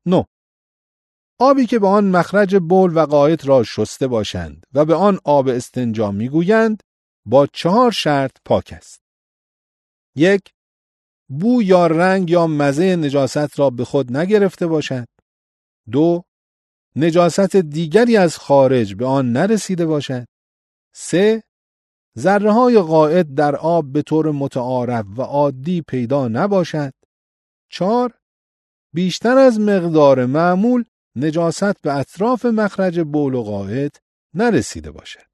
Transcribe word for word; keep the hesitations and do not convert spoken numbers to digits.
نه. آبی که به آن مخرج بول و غائط را شسته باشند و به آن آب استنجا میگویند با چهار شرط پاک است. یک، بو یا رنگ یا مزه نجاست را به خود نگرفته باشد. دو، نجاست دیگری از خارج به آن نرسیده باشد. سه، ذره های غائط در آب به طور متعارف و عادی پیدا نباشد. چهار، بیشتر از مقدار معمول نجاست به اطراف مخرج بول و غائط نرسیده باشد.